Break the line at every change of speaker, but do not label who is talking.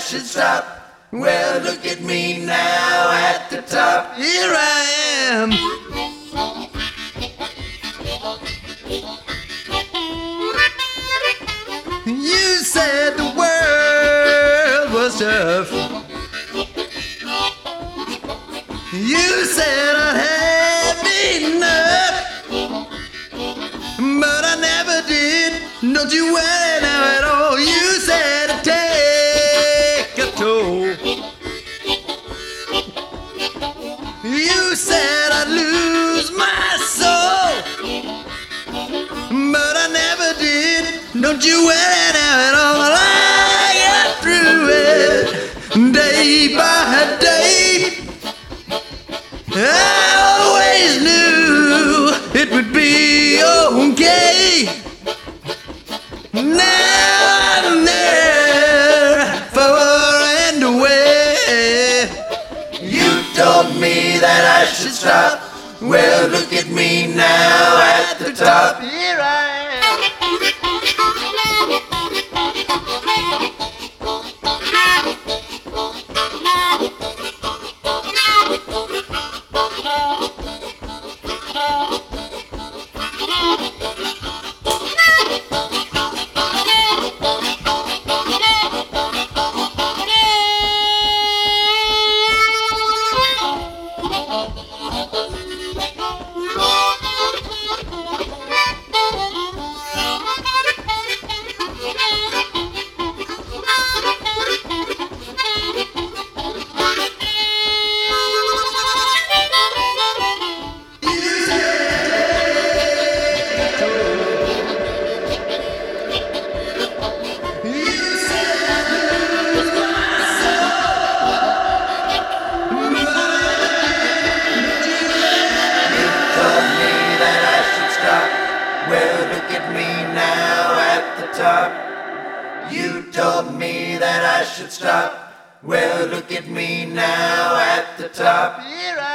should stop. Well, look at me now at the top. Here I am. You said the world was tough. You said I'd have enough, but I never did. Don't you worry now at all. You said I'd take a toll. You said I'd lose my soul, but I never did. Don't you worry now at all. I got through it day by day. I always knew it would be okay. Now I'm there, far and away. You told me that I should stop. Well, look at me now at the top. Here I am. You told me that I should stop. Well, look at me now at the top. Here I